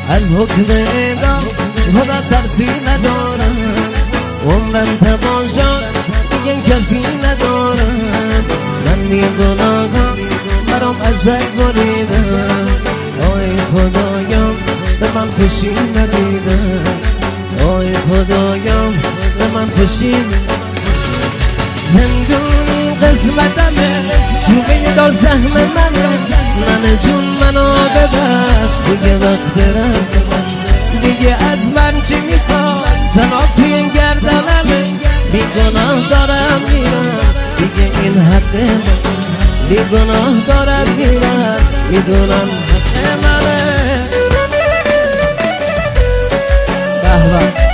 از حکم اعدام خدا ترسی ندارم. عمرم تباه شد دیگه کسی ندارم. من بی گناهم برام ازت بریدم. آی خدایم به من خوشی ندیدم. آی خدایم به من خوشی. زندگی قسمتمه چوبه دار سهم منه. من جون منو ببخش دیگه وقت رفتم. دیگه از من چی میخواد تنها توی گردنمه. بی گناه دارم میرم دیگه این حق من. بی گناه دارم میرم میدونم حق منه. به به